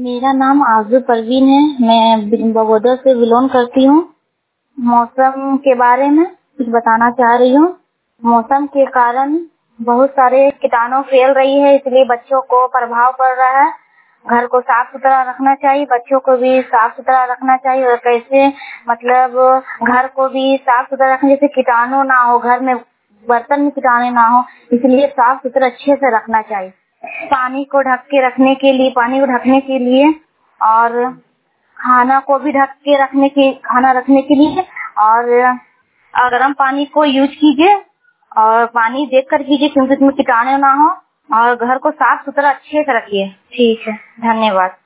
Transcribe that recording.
मेरा नाम आज़ू परवीन है। मैं बगोदर से बिलोंग करती हूँ। मौसम के बारे में कुछ बताना चाह रही हूँ। मौसम के कारण बहुत सारे कीटाणु फैल रही है, इसलिए बच्चों को प्रभाव पड़ रहा है। घर को साफ सुथरा रखना चाहिए, बच्चों को भी साफ सुथरा रखना चाहिए। और कैसे मतलब घर को भी साफ सुथरा रखने जैसे कीटाणु ना हो, घर में बर्तन में कीटाणु ना हो, इसलिए साफ सुथरा अच्छे से रखना चाहिए। पानी को ढकने के लिए और खाना को भी खाना रखने के लिए और गर्म पानी को यूज कीजिए और पानी देखकर कीजिए क्योंकि इसमें कीटाणु ना हो और घर को साफ सुथरा अच्छे से रखिए। ठीक है, धन्यवाद।